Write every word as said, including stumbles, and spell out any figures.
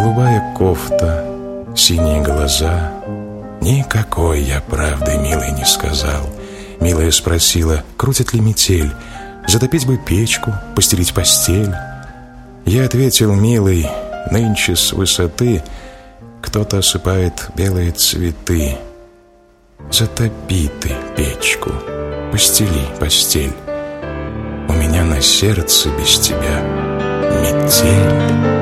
Голубая кофта, синие глаза. Никакой я правды, милый, не сказал. Милая спросила, крутит ли метель, затопить бы печку, постелить постель. Я ответил, милый, нынче с высоты кто-то осыпает белые цветы. Затопи ты печку, постели постель. У меня на сердце без тебя метель.